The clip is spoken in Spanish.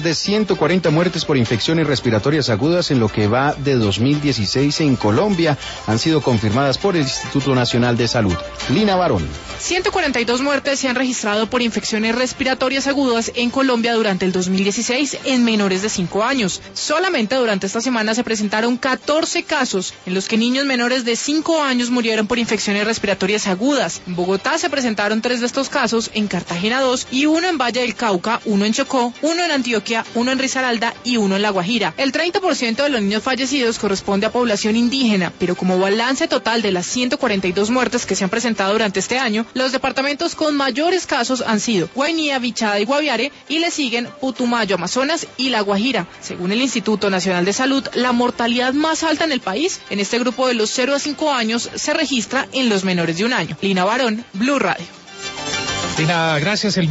de 140 muertes por infecciones respiratorias agudas en lo que va de 2016 en Colombia han sido confirmadas por el Instituto Nacional de Salud. Lina Barón. 142 muertes se han registrado por infecciones respiratorias agudas en Colombia durante el 2016 en menores de 5 años. Solamente durante esta semana se presentaron 14 casos en los que niños menores de 5 años murieron por infecciones respiratorias agudas. En Bogotá se presentaron 3 de estos casos, en Cartagena 2 y 1 en Valle del Cauca, 1 en Chocó, 1 en Antioquia, 1 en Risaralda y 1 en La Guajira. El 30% de los niños fallecidos corresponde a población indígena, pero como balance total de las 142 muertes que se han presentado durante este año, los departamentos con mayores casos han sido Guainía, Vichada y Guaviare, y le siguen Putumayo, Amazonas y La Guajira. Según el Instituto Nacional de Salud, la mortalidad más alta en el país, en este grupo de los 0 a 5 años, se registra en los menores de 1 año. Lina Barón, Blue Radio. Lina, gracias.